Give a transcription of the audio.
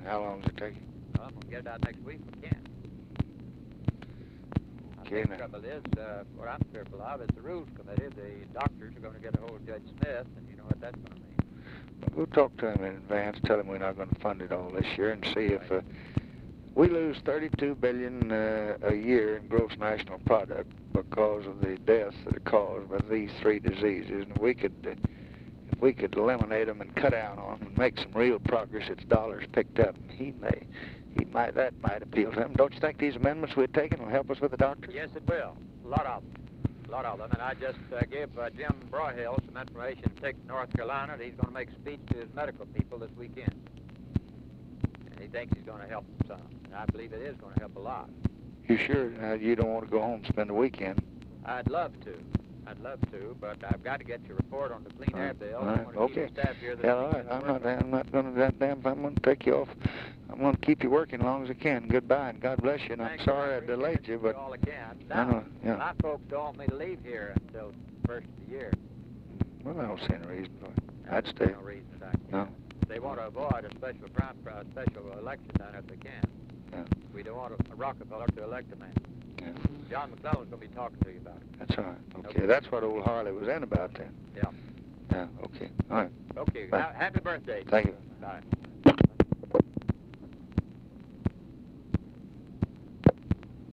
How long does it take? Well, I'm going to get it out next week if we can. I think the trouble is, what I'm fearful of is the Rules Committee. The doctors are going to get a hold of Judge Smith, and you know what that's going to mean. Well, we'll talk to him in advance, tell him we're not going to fund it all this year, and see if we lose $32 billion a year in gross national product because of the deaths that are caused by these three diseases, and if we could eliminate them and cut down on them and make some real progress, it's dollars picked up. That might appeal to him. Don't you think these amendments we've taken will help us with the doctors? Yes, it will. A lot of them. And I just gave Jim Broyhill some information to take to North Carolina, and he's going to make a speech to his medical people this weekend. And he thinks he's going to help them some. And I believe it is going to help a lot. You sure you don't want to go home and spend the weekend? I'd love to, but I've got to get your report on the Clean Air Bill. All right. I want to Okay. keep the staff here. Yeah, all right. I'm not going to I'm going to take you off. I'm going to keep you working as long as I can. Goodbye, and God bless you. And I'm sorry I delayed you, but all I can. I know. Yeah. My folks don't want me to leave here until the first of the year. Well, I don't see any reason for it. I'd stay. No reason that I can. No. They want to avoid a special election down if they can. Yeah. We don't want a Rockefeller to elect a man. Yeah. John McClellan's going to be talking to you about it. That's all right. Okay. That's what old Harley was in about then. Yeah. Yeah. Okay. All right. Okay. Bye. Happy birthday. Thank you. Bye.